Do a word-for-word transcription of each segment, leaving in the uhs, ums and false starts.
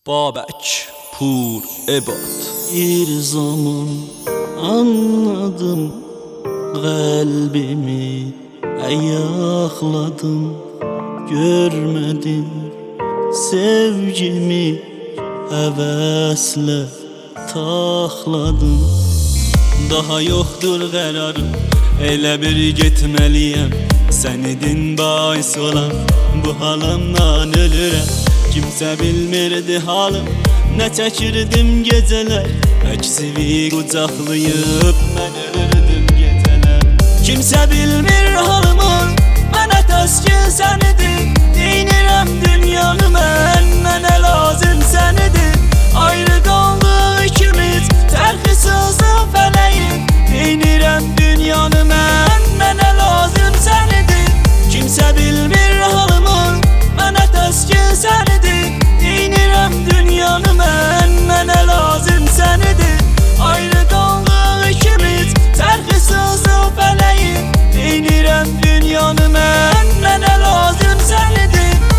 Babək Pur Ebad. Bir zaman anladım kalbimi, ayakladım, görmedim sevgimi, hevesle takladım. Daha yoktur qərarım, elə bir getməliyəm. Sən idin bais olan bu halımdan ölürəm. Kimsə bilmirdi halım, nə çəkirdim gecələr. Əksivi qucaqlayıb mən ölürdüm gecələr. Kimsə bilmir halımı, mənə təskin sən idin. Deyinirəm dünyanı mən, mənə lazım sən idin. Ayrı qaldıq ikimiz, tərxi sızıb fələyin. Deyinirəm dünyanı mən, mənə lazım sən idin. Kimsə bilmir halımı, mənə təskin sən idin. Deyinirəm dünyanı mən, mənə lazım sən idin. Ayrı qaldıq ikimiz, tərxi sızıb fələyin. Deyinirəm dünyanı mən, mənə lazım sən idin.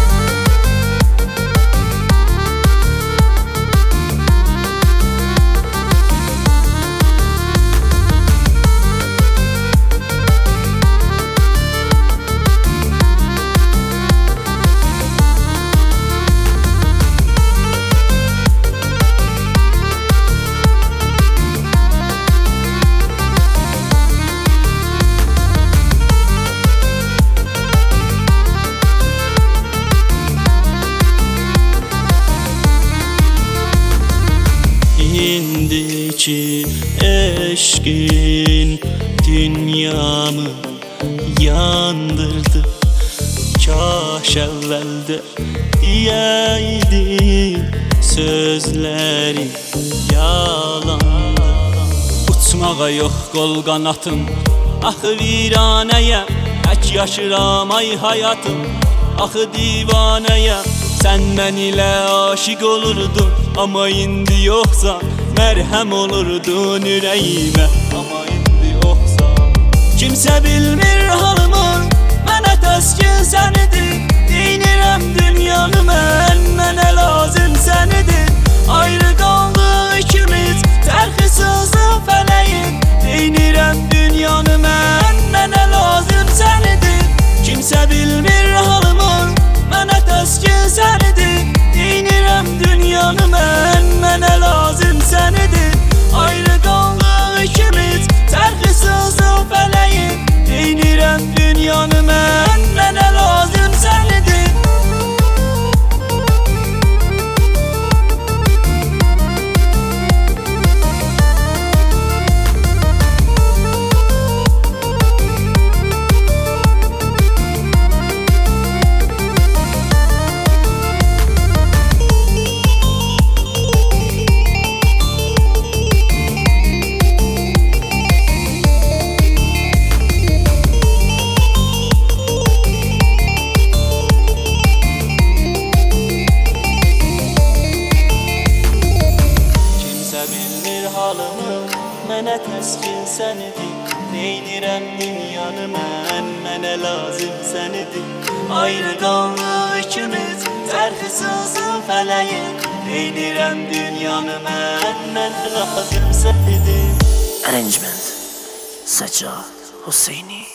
İndiki eşkin dünyamı yandırdı. Kaş evvelde diyeydi sözleri yalandı. Uçmağa yox qol qanatım, axı viranəyəm. Tək yaşıram ay hayatım, axı divanəyəm. Sən mən ilə aşiq olurdun, amma indi yoxsan. Mərhəm olurdun ürəyimə, amma indi yoxsan. Kimsə bilmir halımı, mənə təskin sən idin. Deyinirəm dünyanı mən, mənə lazım sən idin. Ayrı qaldıq ikimiz, tərxi sızıb fələyin. Deyinirəm dünyanı mən, mənə lazım sən idin. Kimsə bilmir halımı, mənə təskin sən idin. Deyinirəm dünyanı mən, mənə lazım sən idin. Ayrı qaldıq ikimiz, tərxi sızıb fələyin. Deyinirəm dünyanı mən, mənə lazım sən idin. Mənə təskin sən idin. Neynirəm dünyanı mən, mənə lazım sən idin. Ayrı qaldıq ikimiz, tərxi sızıb fələyin. Neynirəm dünyanı mən, mənə lazım sən idin. Arrangement Sajjad Husseini.